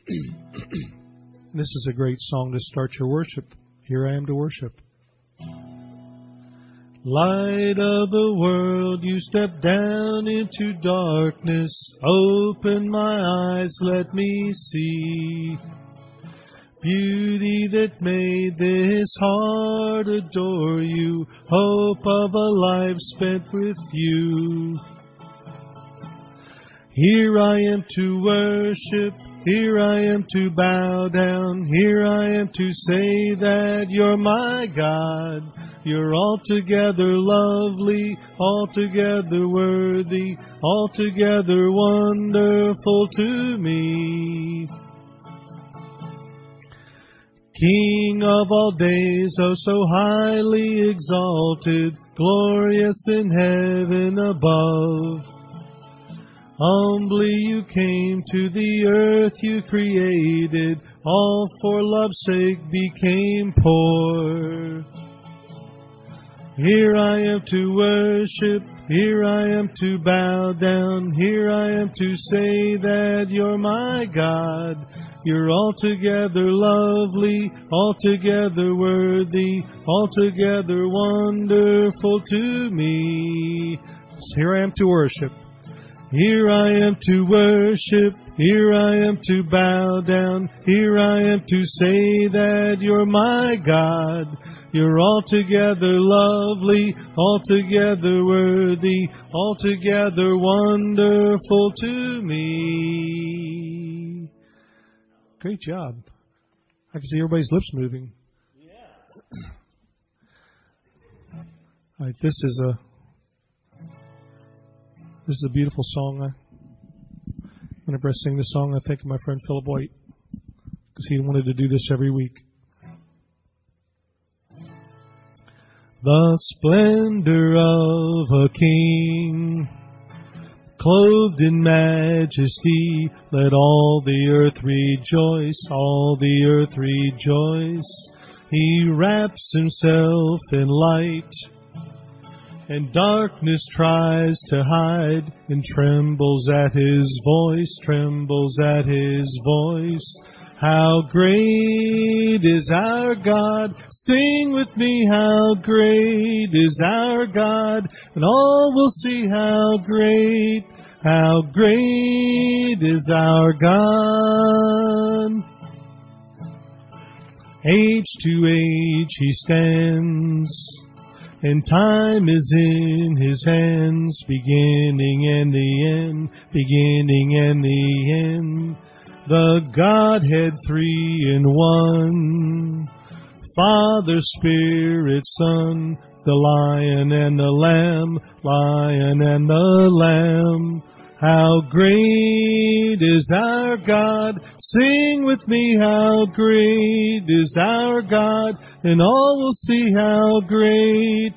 This is a great song to start your worship. Here I am to worship. Light of the world, you step down into darkness. Open my eyes, let me see. Beauty that made this heart adore you. Hope of a life spent with you. Here I am to worship. Here I am to bow down. Here I am to say that you're my God. You're altogether lovely, altogether worthy, altogether wonderful to me. King of all days, oh so highly exalted, glorious in heaven above. Humbly you came to the earth you created, all for love's sake became poor. Here I am to worship, here I am to bow down, here I am to say that you're my God. You're altogether lovely, altogether worthy, altogether wonderful to me. Here I am to worship. Here I am to worship, here I am to bow down, here I am to say that you're my God. You're altogether lovely, altogether worthy, altogether wonderful to me. Great job. I can see everybody's lips moving. Yeah. All right, this is a beautiful song. Whenever I sing this song, I think of my friend Philip White, because he wanted to do this every week. The splendor of a king, clothed in majesty, let all the earth rejoice, all the earth rejoice. He wraps himself in light, and darkness tries to hide, and trembles at his voice, trembles at his voice. How great is our God! Sing with me, how great is our God! And all will see how great is our God. Age to age he stands, and time is in his hands, beginning and the end, beginning and the end. The Godhead three in one, Father, Spirit, Son, the Lion and the Lamb, Lion and the Lamb. How great is our God! Sing with me, how great is our God! And all will see how great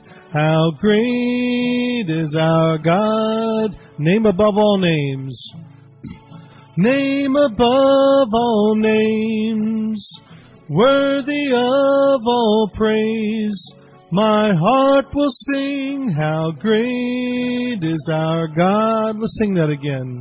is our God. Name above all names. Name above all names. Worthy of all praise. My heart will sing, how great is our God. Let's sing that again.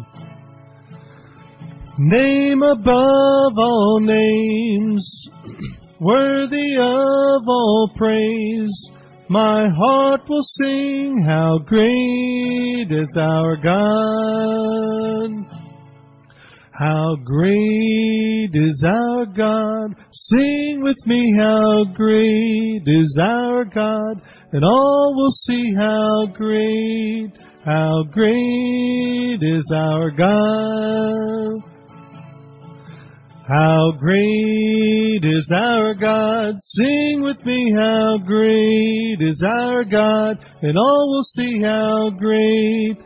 Name above all names, worthy of all praise. My heart will sing, how great is our God. How great is our God! Sing with me, how great is our God! And all will see how great is our God! How great is our God! Sing with me, how great is our God! And all will see how great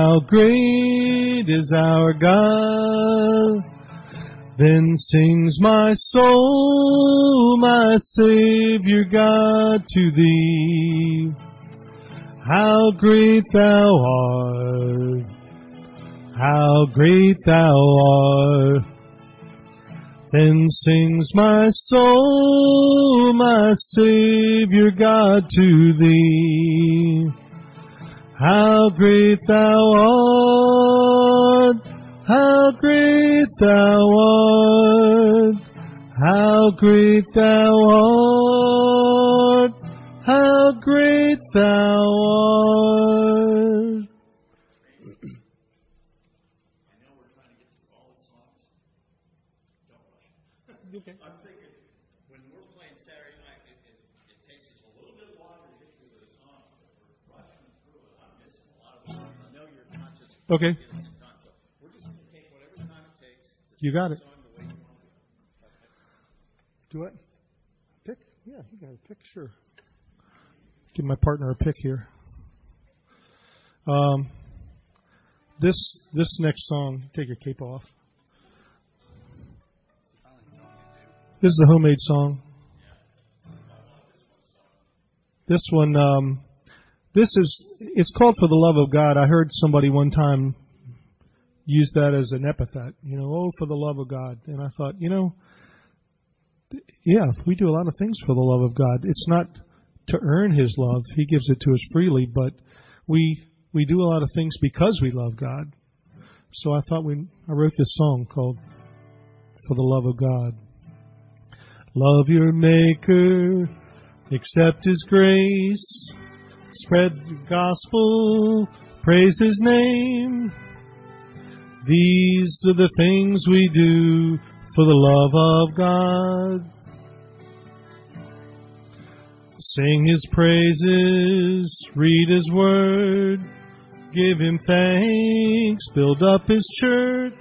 is our God. Then sings my soul, my Savior God, to thee. How great thou art, how great thou art. Then sings my soul, my Savior God, to thee. How great thou art, How great thou art! How great thou art! How great thou art! Okay. I'm thinking when we're playing Saturday night, it takes us a little bit longer to get through the song. We're rushing through it. I'm missing a lot of songs. I know you're conscious. Okay. So we're just going to take whatever time it takes. You got it. Do it. Pick? Yeah, you got a pick. Sure. Give my partner a pick here. This next song. Take your cape off. This is a homemade song. This one, it's called For the Love of God. I heard somebody one time use that as an epithet, oh, for the love of God. And I thought, yeah, we do a lot of things for the love of God. It's not to earn His love. He gives it to us freely, but we do a lot of things because we love God. So I thought I wrote this song called For the Love of God. Love your Maker, accept His grace, spread the gospel, praise His name. These are the things we do for the love of God. Sing His praises, read His word, give Him thanks, build up His church.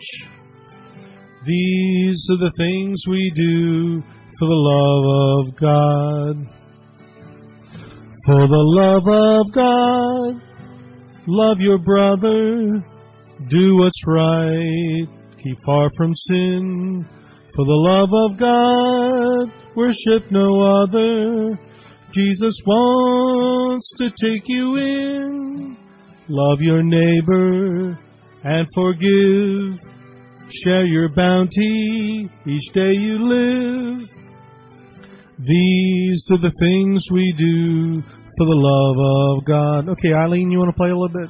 These are the things we do for the love of God. For the love of God, love your brother, do what's right, keep far from sin. For the love of God, worship no other. Jesus wants to take you in. Love your neighbor and forgive. Share your bounty each day you live. These are the things we do for the love of God. Okay, Eileen, you want to play a little bit?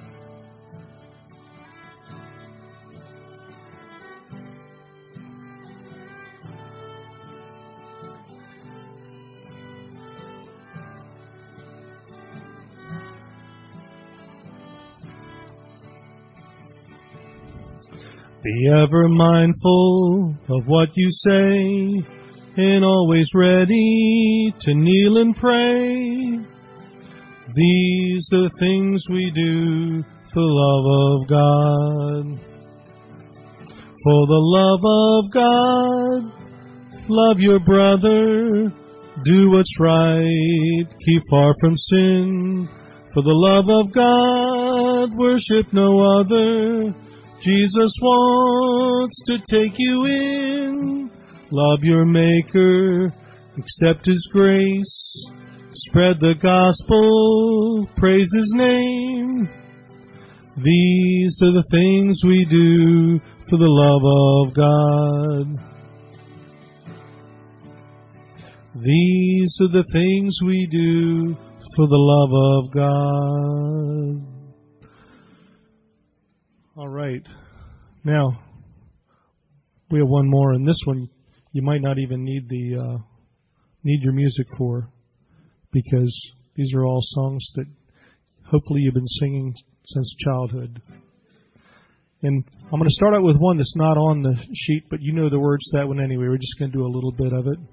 Be ever mindful of what you say, and always ready to kneel and pray. These are the things we do for the love of God. For the love of God, love your brother, do what's right, keep far from sin. For the love of God, worship no other. Jesus wants to take you in. Love your Maker, accept His grace, spread the gospel, praise His name. These are the things we do for the love of God. These are the things we do for the love of God. All right. Now, we have one more, and this one you might not even need your music for, because these are all songs that hopefully you've been singing since childhood. And I'm going to start out with one that's not on the sheet, but you know the words to that one anyway. We're just going to do a little bit of it.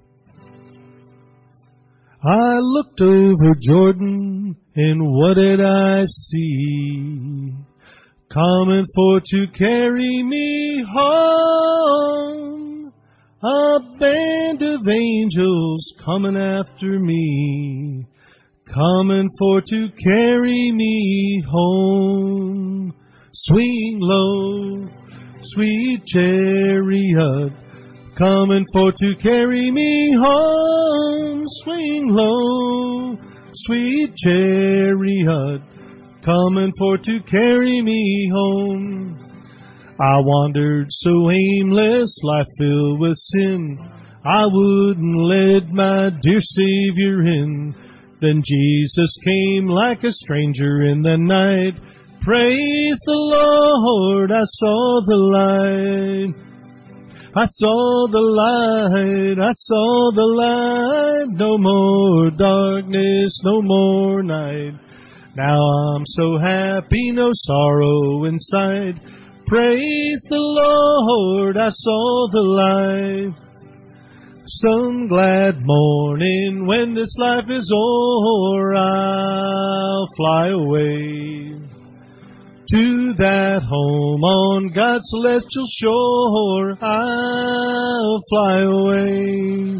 I looked over Jordan, and what did I see? Coming for to carry me home. A band of angels coming after me. Coming for to carry me home. Swing low, sweet chariot, coming for to carry me home. Swing low, sweet chariot, coming for to carry me home. I wandered so aimless, life filled with sin, I wouldn't let my dear Savior in. Then Jesus came like a stranger in the night, Praise the Lord, I saw the light. I saw the light, I saw the light. No more darkness, no more night. Now I'm so happy, no sorrow inside. Praise the Lord, I saw the light. Some glad morning when this life is o'er, I'll fly away to that home on God's celestial shore. I'll fly away.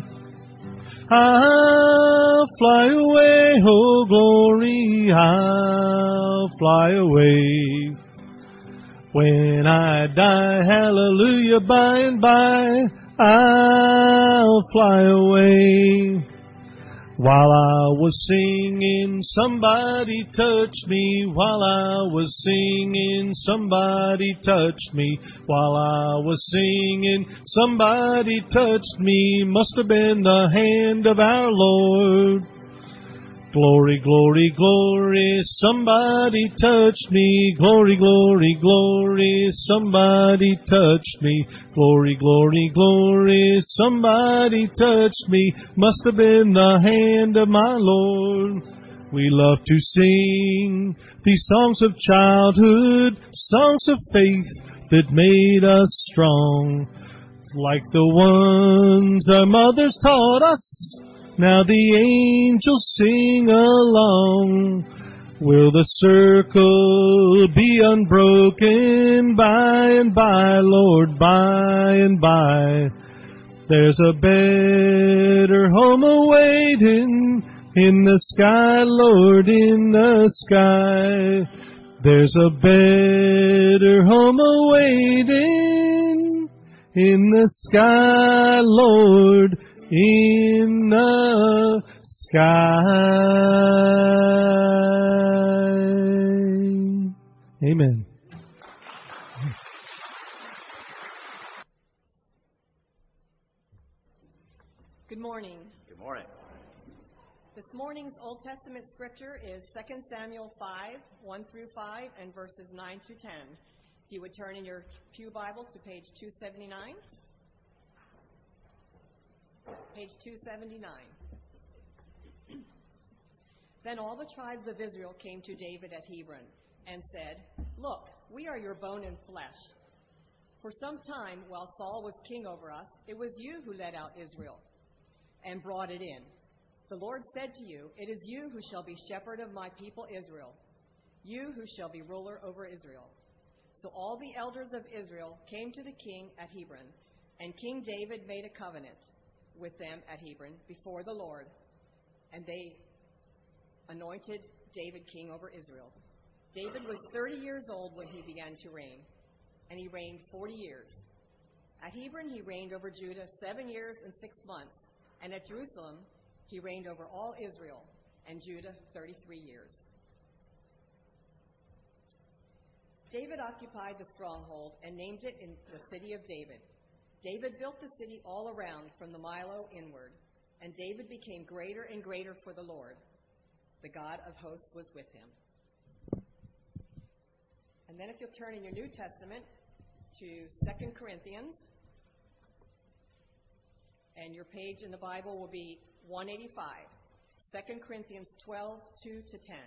I'll fly away, oh glory, I'll fly away. When I die, hallelujah, by and by, I'll fly away. While I was singing, somebody touched me. While I was singing, somebody touched me. While I was singing, somebody touched me. Must have been the hand of our Lord. Glory, glory, glory, somebody touched me. Glory, glory, glory, somebody touched me. Glory, glory, glory, somebody touched me. Must have been the hand of my Lord. We love to sing these songs of childhood, songs of faith that made us strong, like the ones our mothers taught us. Now the angels sing along. Will the circle be unbroken by and by, Lord, by and by? There's a better home awaiting in the sky, Lord, in the sky. There's a better home awaiting in the sky, Lord, in the sky. Amen. Good morning. Good morning. This morning's Old Testament scripture is 2 Samuel 5, 1 through 5, and verses 9 to 10. If you would turn in your pew Bibles to page 279. Page 279. Then all the tribes of Israel came to David at Hebron and said, "Look, we are your bone and flesh. For some time, while Saul was king over us, it was you who led out Israel and brought it in. The Lord said to you, 'It is you who shall be shepherd of my people Israel, you who shall be ruler over Israel.' So all the elders of Israel came to the king at Hebron, and King David made a covenant with them at Hebron before the Lord, and they anointed David king over Israel. David was 30 years old when he began to reign, and he reigned 40 years. At Hebron he reigned over Judah 7 years and 6 months, and at Jerusalem he reigned over all Israel and Judah 33 years. David occupied the stronghold and named it in the city of David. David built the city all around from the Milo inward, and David became greater and greater for the Lord. The God of hosts was with him." And then if you'll turn in your New Testament to 2 Corinthians, and your page in the Bible will be 185. 2 Corinthians 12, 2 to 10.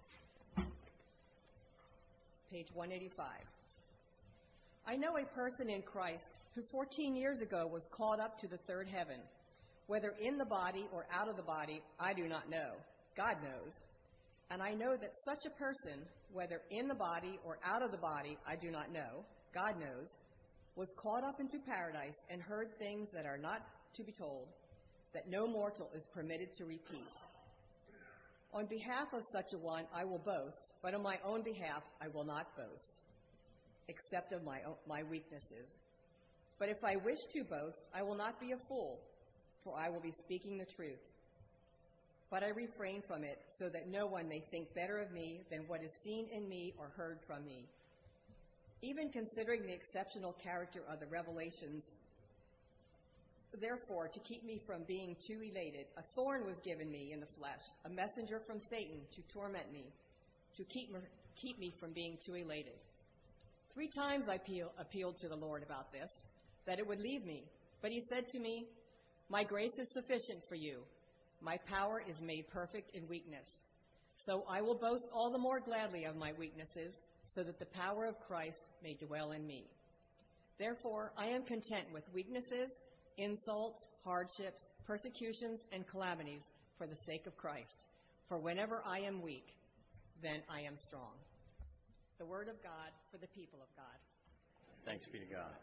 Page 185. "I know a person in Christ who 14 years ago was caught up to the third heaven. Whether in the body or out of the body, I do not know. God knows. And I know that such a person, whether in the body or out of the body, I do not know, God knows, was caught up into paradise and heard things that are not to be told, that no mortal is permitted to repeat. On behalf of such a one I will boast, but on my own behalf I will not boast, except of my weaknesses. But if I wish to boast, I will not be a fool, for I will be speaking the truth. But I refrain from it, so that no one may think better of me than what is seen in me or heard from me. Even considering the exceptional character of the revelations, therefore, to keep me from being too elated, a thorn was given me in the flesh, a messenger from Satan to torment me, to keep keep me from being too elated. 3 times I appealed to the Lord about this, that it would leave me. But he said to me, "My grace is sufficient for you. My power is made perfect in weakness. So I will boast all the more gladly of my weaknesses, so that the power of Christ may dwell in me. Therefore, I am content with weaknesses, insults, hardships, persecutions, and calamities for the sake of Christ. For whenever I am weak, then I am strong." The word of God for the people of God. Thanks be to God.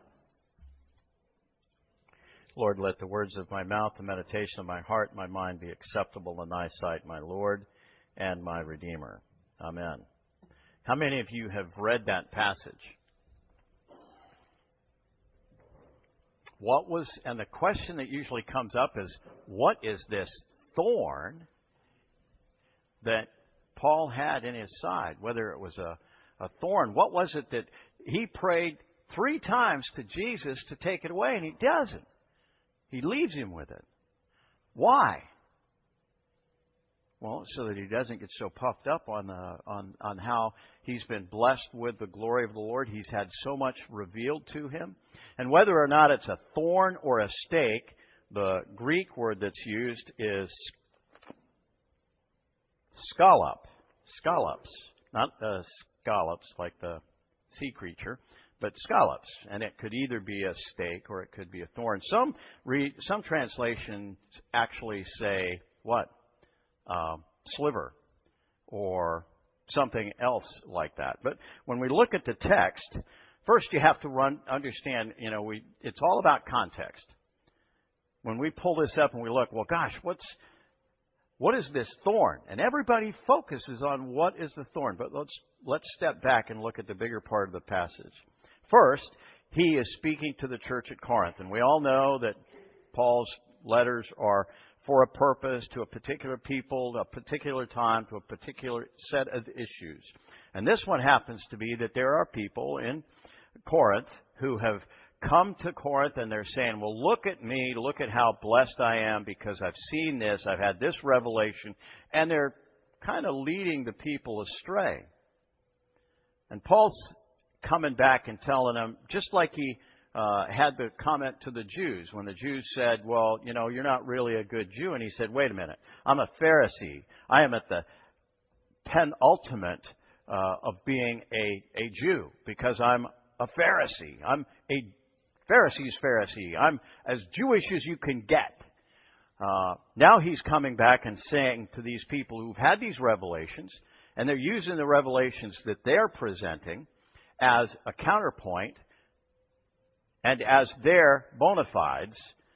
Lord, let the words of my mouth, the meditation of my heart, and my mind be acceptable in thy sight, my Lord and my Redeemer. Amen. How many of you have read that passage? And the question that usually comes up is, what is this thorn that Paul had in his side? Whether it was a thorn, what was it that he prayed 3 times to Jesus to take it away, and he doesn't? He leaves him with it. Why? Well, so that he doesn't get so puffed up on how he's been blessed with the glory of the Lord. He's had so much revealed to him. And whether or not it's a thorn or a stake, the Greek word that's used is scallops. Not scallops like the sea creature, but scallops. And it could either be a stake or it could be a thorn. Some translations actually say what? Sliver or something else like that. But when we look at the text, first you have to understand, it's all about context. When we pull this up and we look, well, gosh, what is this thorn? And everybody focuses on what is the thorn. But let's step back and look at the bigger part of the passage. First, he is speaking to the church at Corinth. And we all know that Paul's letters are for a purpose, to a particular people, a particular time, to a particular set of issues. And this one happens to be that there are people in Corinth who have come to Corinth and they're saying, well, look at me, look at how blessed I am because I've seen this, I've had this revelation, and they're kind of leading the people astray. And Paul's coming back and telling them, just like he had the comment to the Jews when the Jews said, well, you're not really a good Jew. And he said, wait a minute, I'm a Pharisee. I am at the penultimate of being a Jew because I'm a Pharisee. I'm a Pharisee's Pharisee. I'm as Jewish as you can get. Now he's coming back and saying to these people who've had these revelations, and they're using the revelations that they're presenting as a counterpoint and as their bona fides,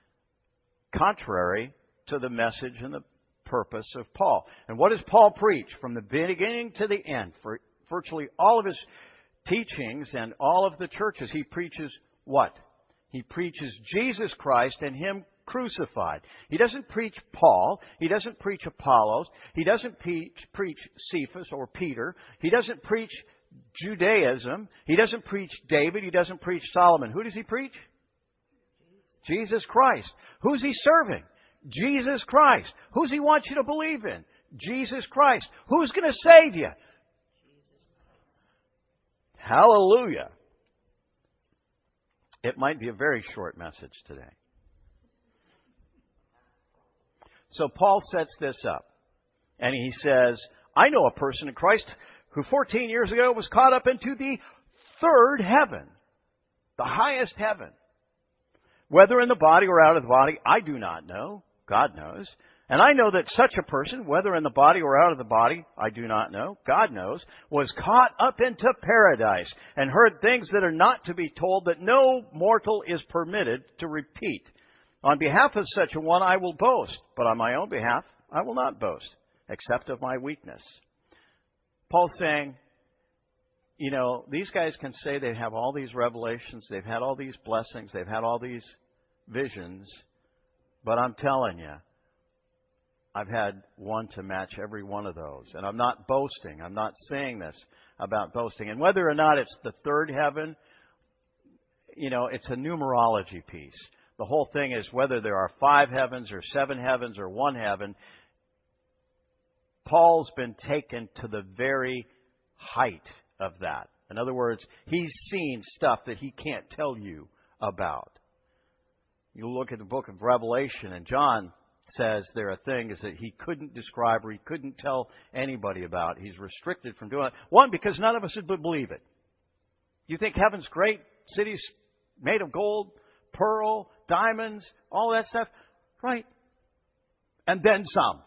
contrary to the message and the purpose of Paul. And what does Paul preach from the beginning to the end? For virtually all of his teachings and all of the churches, he preaches what? He preaches Jesus Christ and Him crucified. He doesn't preach Paul. He doesn't preach Apollos. He doesn't preach Cephas or Peter. He doesn't preach Judaism. He doesn't preach David. He doesn't preach Solomon. Who does he preach? Jesus Christ. Who's he serving? Jesus Christ. Who's he want you to believe in? Jesus Christ. Who's going to save you? Hallelujah. It might be a very short message today. So Paul sets this up. And he says, I know a person in Christ who 14 years ago was caught up into the third heaven, the highest heaven. Whether in the body or out of the body, I do not know. God knows. And I know that such a person, whether in the body or out of the body, I do not know. God knows, was caught up into paradise and heard things that are not to be told, that no mortal is permitted to repeat. On behalf of such a one, I will boast. But on my own behalf, I will not boast, except of my weakness. Paul's saying, these guys can say they have all these revelations, they've had all these blessings, they've had all these visions, but I'm telling you, I've had one to match every one of those. And I'm not boasting. I'm not saying this about boasting. And whether or not it's the third heaven, it's a numerology piece. The whole thing is whether there are 5 heavens or 7 heavens or 1 heaven, Paul's been taken to the very height of that. In other words, He's seen stuff that He can't tell you about. You look at the book of Revelation, and John says there are things that he couldn't describe or he couldn't tell anybody about. He's restricted from doing it. One, because none of us would believe it. You think heaven's great? Cities made of gold, pearl, diamonds, all that stuff? Right. And then some.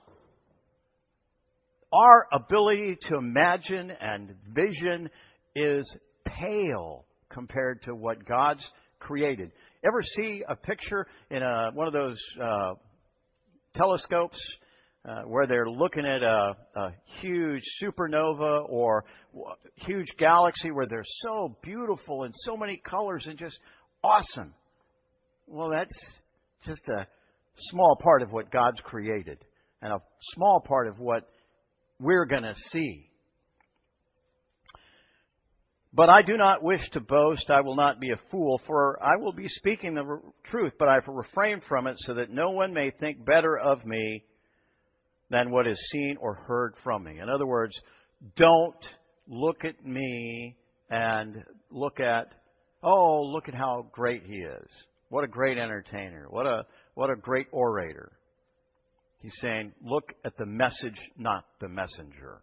Our ability to imagine and vision is pale compared to what God's created. Ever see a picture in one of those telescopes where they're looking at a huge supernova or huge galaxy where they're so beautiful and so many colors and just awesome? Well, that's just a small part of what God's created and a small part of what we're going to see. But I do not wish to boast. I will not be a fool, for I will be speaking the truth, but I refrain from it so that no one may think better of me than what is seen or heard from me. In other words, don't look at me and look at how great he is. What a great entertainer. What a great orator. He's saying, look at the message, not the messenger.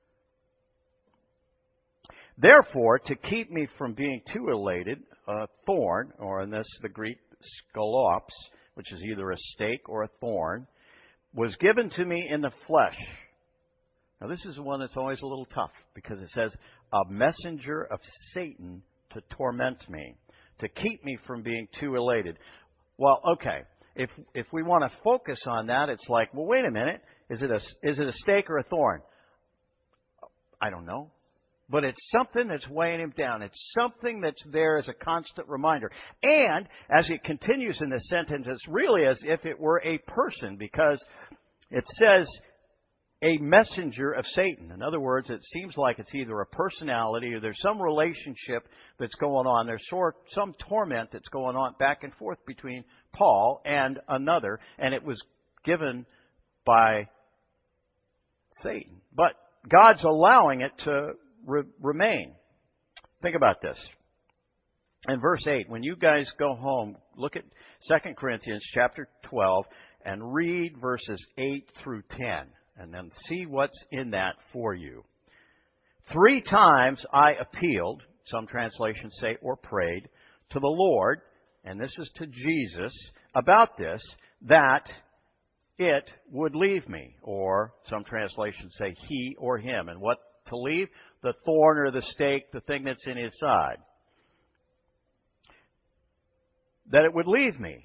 Therefore, to keep me from being too elated, a thorn, or in this the Greek skolops, which is either a stake or a thorn, was given to me in the flesh. Now this is the one that's always a little tough, because it says, a messenger of Satan to torment me, to keep me from being too elated. Well, okay, if we want to focus on that, it's like, well, wait a minute, is it a stake or a thorn? I don't know. But it's something that's weighing him down. It's something that's there as a constant reminder. And as it continues in this sentence, it's really as if it were a person, because it says a messenger of Satan. In other words, it seems like it's either a personality or there's some relationship that's going on. There's some torment that's going on back and forth between Paul and another. And it was given by Satan. But God's allowing it to remain. Think about this. In verse 8, when you guys go home, look at 2 Corinthians chapter 12 and read verses 8 through 10 and then see what's in that for you. 3 times I appealed, some translations say, or prayed, to the Lord, and this is to Jesus, about this, that it would leave me. Or some translations say he or him. And what to leave? The thorn or the stake, the thing that's in his side. That it would leave me.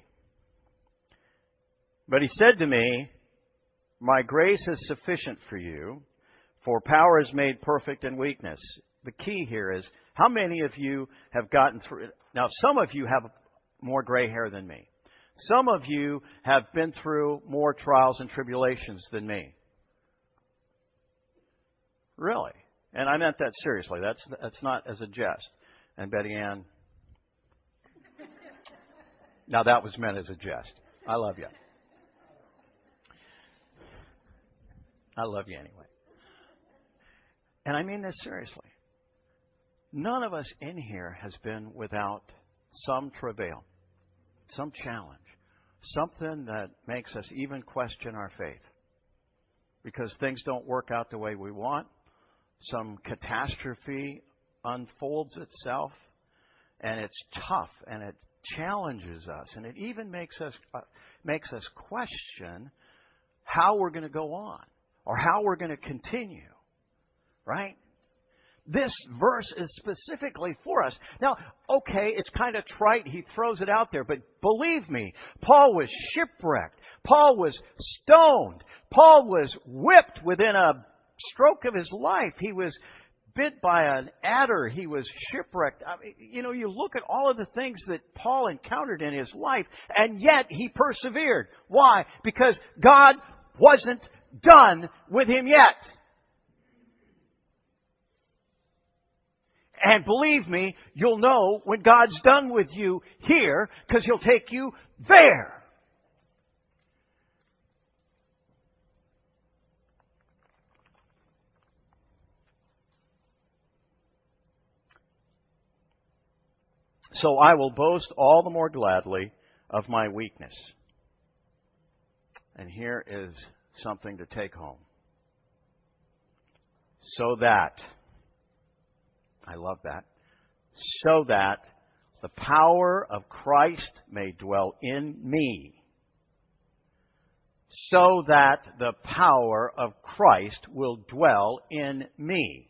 But he said to me, my grace is sufficient for you, for power is made perfect in weakness. The key here is, how many of you have gotten through? Now, some of you have more gray hair than me. Some of you have been through more trials and tribulations than me. Really. And I meant that seriously. That's not as a jest. And Betty Ann, now that was meant as a jest. I love you. I love you anyway. And I mean this seriously. None of us in here has been without some travail, some challenge, something that makes us even question our faith. Because things don't work out the way we want. Some catastrophe unfolds itself, and it's tough, and it challenges us, and it even makes us question how we're going to go on or how we're going to continue, right? This verse is specifically for us. Now, okay, it's kind of trite. He throws it out there, but believe me, Paul was shipwrecked. Paul was stoned. Paul was whipped within a stroke of his life. He was bit by an adder. He was shipwrecked. I mean, you look at all of the things that Paul encountered in his life, and yet he persevered. Why? Because God wasn't done with him yet. And believe me, you'll know when God's done with you here, because He'll take you there. So I will boast all the more gladly of my weakness. And here is something to take home. So that, I love that, so that the power of Christ may dwell in me. So that the power of Christ will dwell in me.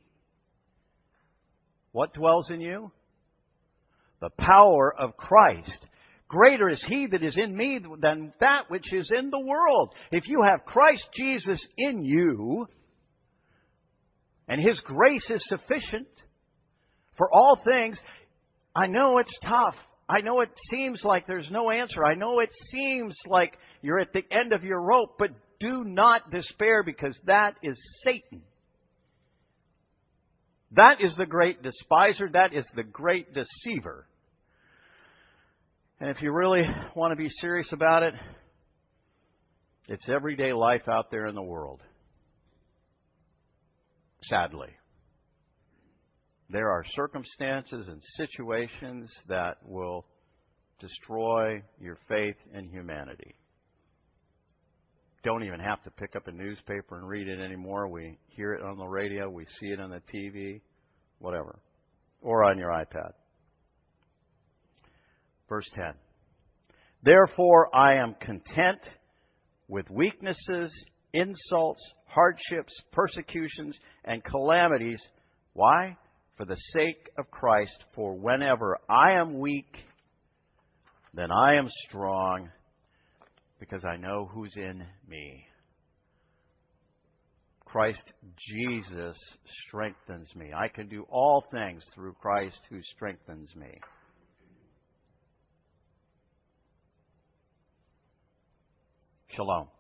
What dwells in you? The power of Christ. Greater is He that is in me than that which is in the world. If you have Christ Jesus in you, and His grace is sufficient for all things, I know it's tough. I know it seems like there's no answer. I know it seems like you're at the end of your rope, but do not despair, because that is Satan. That is the great despiser. That is the great deceiver. And if you really want to be serious about it, it's everyday life out there in the world. Sadly. There are circumstances and situations that will destroy your faith in humanity. Don't even have to pick up a newspaper and read it anymore. We hear it on the radio, we see it on the TV, whatever. Or on your iPad. Verse 10. Therefore I am content with weaknesses, insults, hardships, persecutions, and calamities. Why? For the sake of Christ. For whenever I am weak, then I am strong, because I know who's in me. Christ Jesus strengthens me. I can do all things through Christ who strengthens me. Shalom.